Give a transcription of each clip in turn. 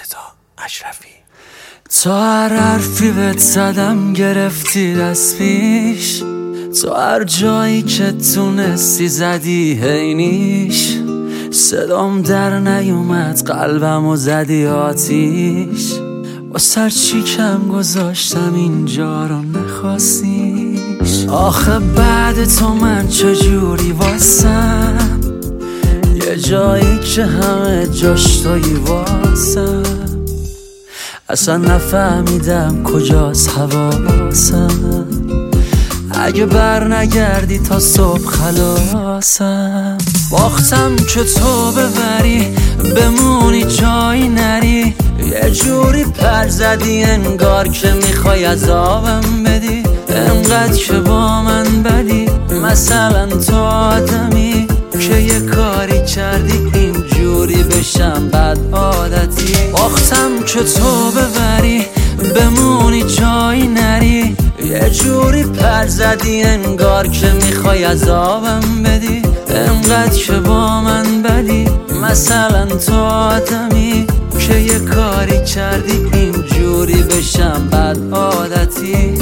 رضا اشرفی. تا هر حرفی بهت زدم گرفتی دست پیش، تا هر جایی که تونستی زدی هینیش، صدام در نیومد قلبمو زدی آتیش، با سر چی کم گذاشتم اینجا رو نخواستیش. آخه بعد تو من چجوری واسم، یه جایی که همه جاش تویی واسم، اصلا نفهمیدم کجاست حواسم، اگه بر نگردی تا صبح خلاصم. باختم که تو ببری بمونی جایی نری، یه جوری پر زدی انگار که میخوای عذابم بدی، انقدر که با من بدی، مثلا تو آدمی که یه کاری کردی اینجوری بشم بد عادتی. باختم که تو ببری بمونی جایی نری، یه جوری پر زدی انگار که میخوای عذابم بدی، انقدر که با من بدی، مثلا تو آدمی که یه کاری کردی اینجوری بشم بد عادتی.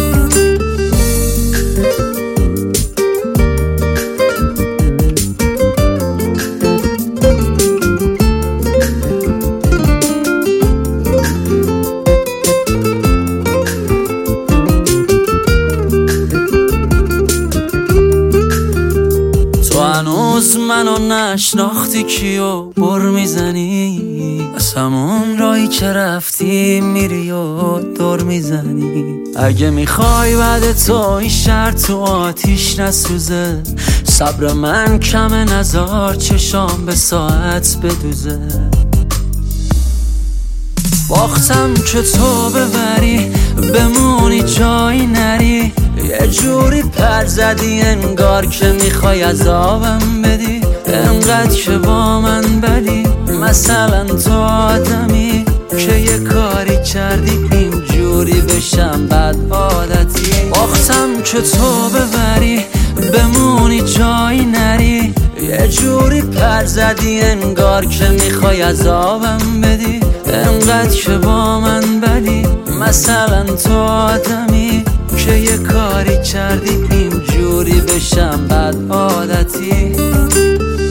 هنوز منو نشناختی کیو بر میزنی، از همون راهی که رفتی میری و دور میزنی. اگه میخوای بعد تو این شهر تو آتیش نسوزه، صبر من کمه نزار چشام به ساعت بدوزه. باختم که تو ببری بمونی جایی نری، یه جوری پر زدی انگار که میخوای عذابم بدی، انقدر که با من بدی، مثلا تو آدمی که یه کاری کردی اینجوری بشم بد عادتی. باختم که تو ببری بمونی جایی نری، یه جوری پر زدی انگار که میخوای عذابم بدی، انقدر که با من بدی، مثلا تو آدمی که یه کاری کردی اینجوری بشم بد عادتی.